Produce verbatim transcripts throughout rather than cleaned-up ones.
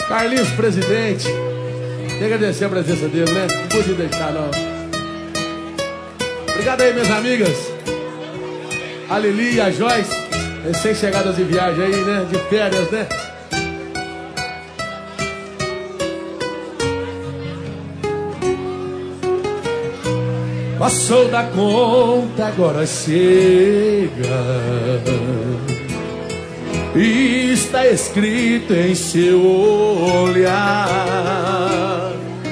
Carlinhos, presidente. Tem que agradecer a presença dele, né? Não pude deixar, não. Obrigado aí, minhas amigas. A Lili e a Joyce, recém-chegadas de viagem aí, né? De férias, né? Passou da conta, agora chega. E está escrito em seu olhar.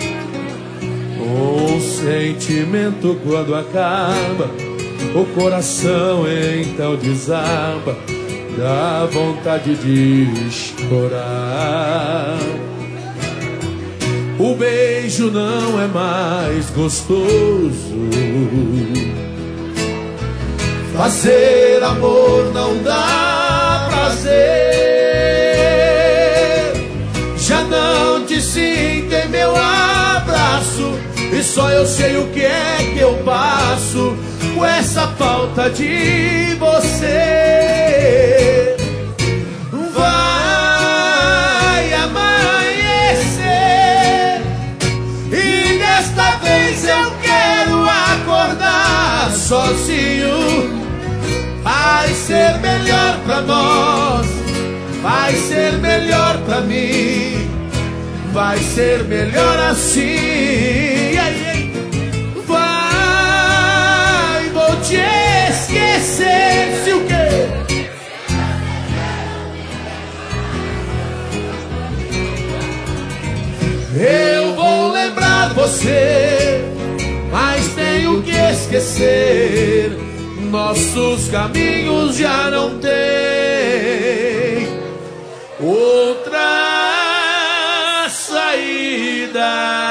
O sentimento quando acaba, o coração então desaba, dá vontade de chorar. O beijo não é mais gostoso, fazer amor não dá prazer. Já não te sinto em meu abraço, e só eu sei o que é que eu passo com essa falta de você. Vai amanhecer e desta vez eu quero acordar sozinho. Vai ser melhor pra nós, vai ser melhor pra mim, vai ser melhor assim. Vai, vou te esquecer. Se o quê? Eu vou lembrar você, mas tenho que esquecer. Nossos caminhos já não têm outra saída.